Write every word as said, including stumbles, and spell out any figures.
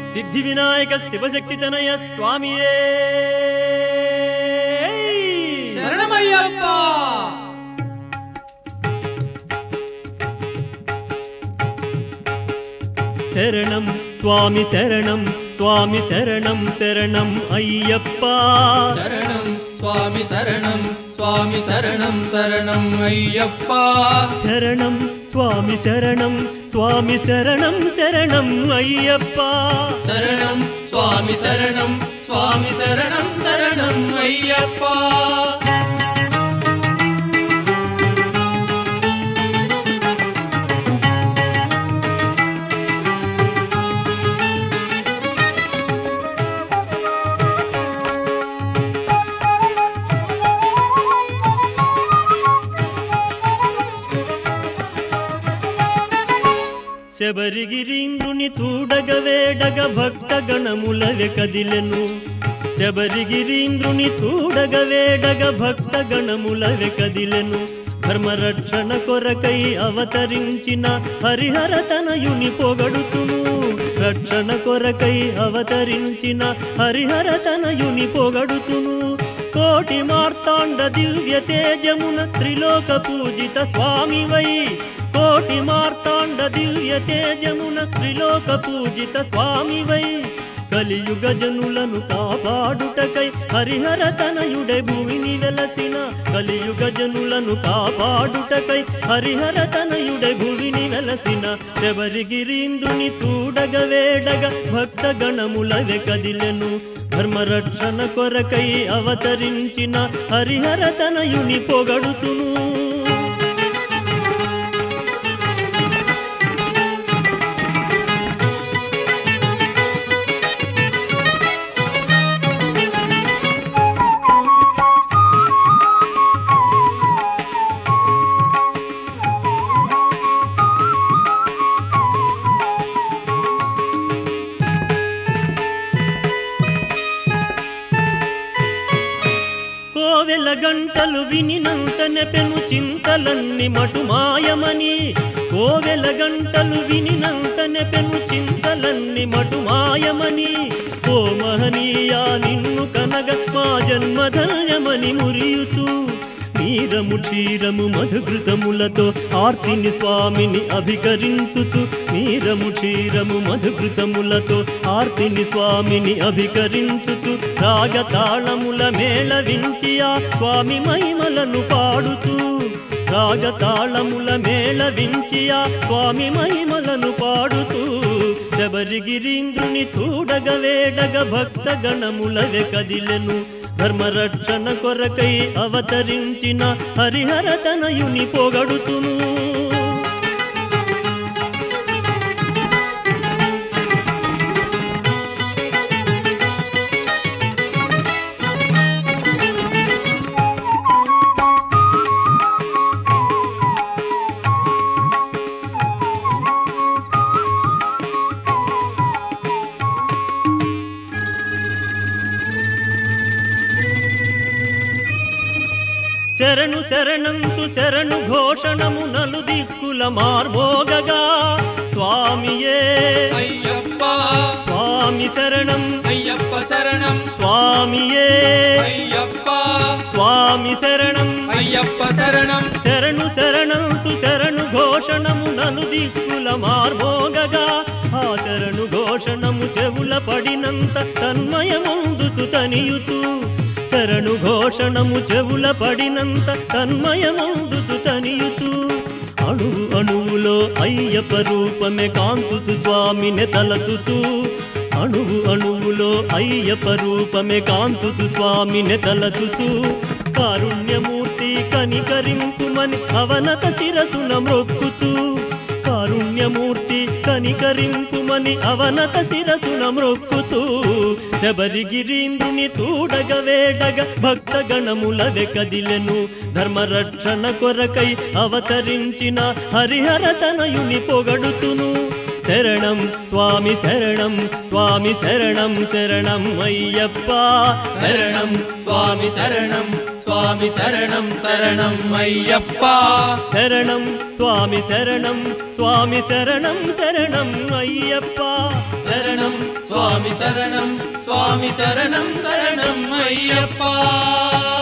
సిద్ధి వినాయక శివశక్తి తనయ స్వామియే శరణమయ్యప్ప. శరణం స్వామి శరణం స్వామి శరణం శరణం అయ్యప్ప. శరణం స్వామి శరణం స్వామి శరణం శరణం అయ్యప్ప. శరణం స్వామి శరణం స్వామి శరణం శరణం అయ్యప్ప. శరణం స్వామి శరణం స్వామి శరణం శరణం అయ్యప్ప. శబరిగిరీంద్రుని చూడగ వేడగ భక్త గణములవె కదిలెను. శబరిగిరీంద్రుని చూడగ వేడగ భక్త గణములవె కదిలెను. ధర్మరక్షణ కొరకై అవతరించిన హరిహర తనయుని పొగడుతును. రక్షణ కొరకై అవతరించిన హరిహర తనయుని పొగడుతును. కోటి మార్తాండ దివ్య తేజమున త్రిలోక పూజిత స్వామివై. కోటి మార్తాండ దివ్య తేజమున త్రిలోక పూజిత స్వామివై. కలియుగ జనులను కాపాడుటకై హరిహర తనయుడే భూమిని వెలసిన. కలియుగ జనులను కాపాడుటకై హరిహర తనయుడే భూమిని వెలసిన. శబరిగిరీంద్రుని చూడగ వేడగ భక్త గణములవె కదిలెను. ధర్మరక్షణ కొరకై అవతరించిన హరిహర తనయుని పొగడుతును. కోవెల గంటలు వినినంతనే పెను చింతలన్ని మటు మాయమని. కోవెల గంటలు వినినంతనే పెను చింతలన్ని మటు మాయమని. ఓ మహనీయా నిన్ను కనగ మా జన్మధన్యమని మురియుతూ. నీరము క్షీరము మధుఘృతములతో ఆర్తిని స్వామిని అభికరించుచు. నీరము క్షీరము మధుఘృతములతో ఆర్తిని స్వామిని అభికరించుచు. రాగతాళముల మేళవించి ఆ స్వామి మహిమలను పాడుతూ. రాగతాళముల మేళవించి ఆ స్వామి మహిమలను పాడుతూ. శబరిగిరీంద్రుని చూడగ వేడగ భక్త గణములవె కదిలెను. ధర్మరక్షణ కొరకై అవతరించిన హరిహర తనయుని పొగడుతును. శరణు శరణంతు శరణు ఘోషణము నలు దిక్కుల మార్మోగగా. స్వామియే అయ్యప్ప. స్వామి శరణం అయ్యప్ప శరణం స్వామియే అయ్యప్ప. స్వామి శరణం అయ్యప్ప శరణం. శరణు శరణంతు శరణు ఘోషణము నలు దిక్కుల మార్మోగగా. ఆ శరణు ఘోషణము చెవుల పడినంత తన్మయముందుతు తనియుతూ. శరణు ఘోషణము చెవుల పడినంత తన్మయముందుతు తనియుతూ. అణువు అణువులో అయ్యప్ప రూపమే కాంతుతు స్వామిని తలచుతూ. అణువు అణువులో అయ్యప్ప రూపమే కాంతుతు స్వామిని తలచుతూ. కారుణ్యమూర్తి కనికరింపుమని అవనత శిరసున మ్రొక్కుతూ. కారుణ్యమూర్తి కనికరింపుమని అవనత శిరసున మ్రొక్కుతూ. శబరిగిరీంద్రుని చూడగ వేడగ భక్త గణములవె కదిలెను. ధర్మరక్షణ కొరకై అవతరించిన హరిహర తనయుని పొగడుతును. శరణం స్వామి శరణం స్వామి శరణం శరణం అయ్యప్ప. శరణం స్వామి శరణం స్వామి శరణం శరణం అయ్యప్ప. శరణం స్వామి శరణం స్వామి శరణం శరణం అయ్యప్ప. శరణం స్వామి స్వామి శరణం స్వామి శరణం శరణం అయ్యప్ప